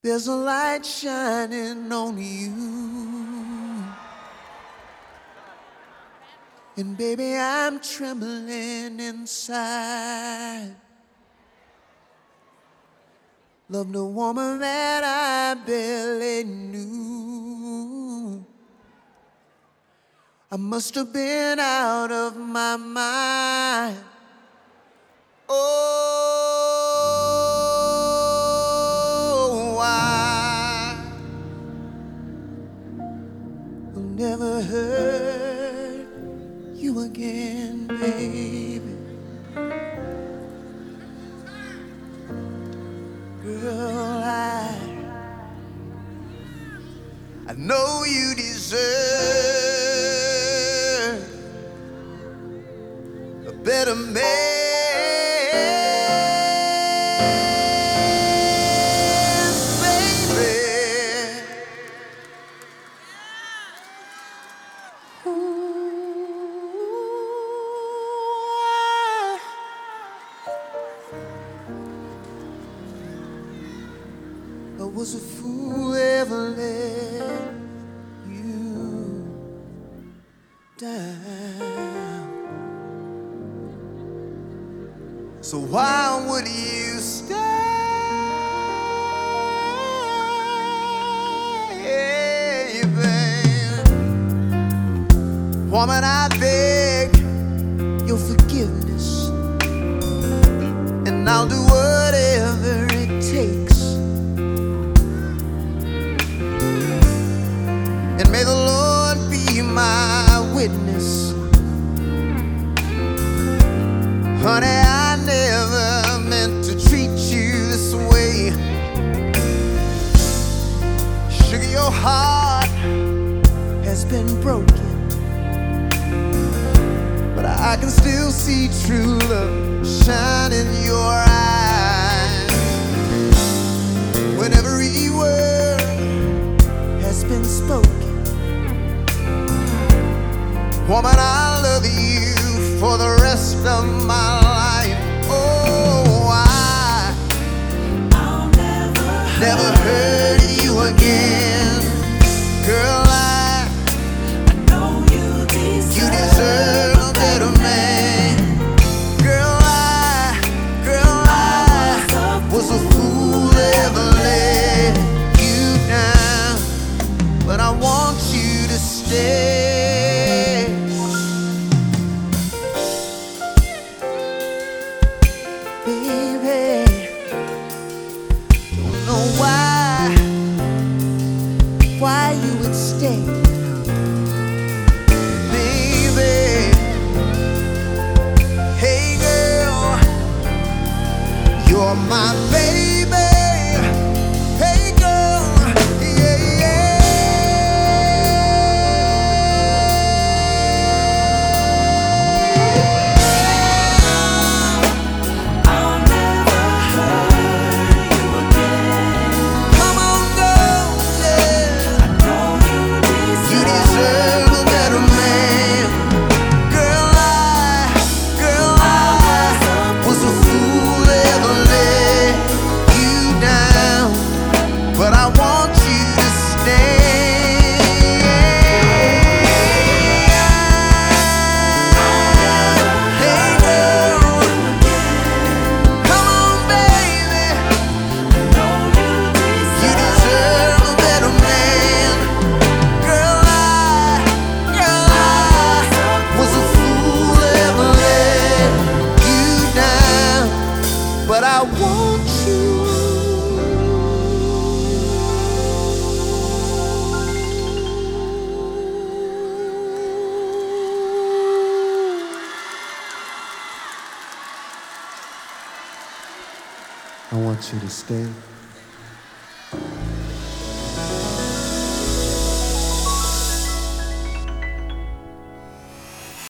There's a light shining on you. And baby, I'm trembling inside. Loved a woman that I barely knew. I must have been out of my mind. Oh, I will never hurt you again, baby. Girl, I know you deserve a better man, baby. I was a fool ever let you down. So why would you stay, babe? Woman, I beg your forgiveness, and I'll do whatever it takes. And may the Lord be my witness. Honey, I never meant to treat you this way. Sugar, your heart has been broken, but I can still see true love shine in your eyes. When every word has been spoken, woman, I love you for the rest of my life. Oh, I'll never hurt you again. Girl, I know you deserve a better man. Girl, I was a fool ever let you down, but I want you to stay. Baby, don't know why you would stay. Baby, hey girl, you're my baby. Hey girl, yeah, but I want you to stay. Hey girl, come on baby, you deserve a better man. Girl, I was a fool ever let you down, but I want you. I want you to stay.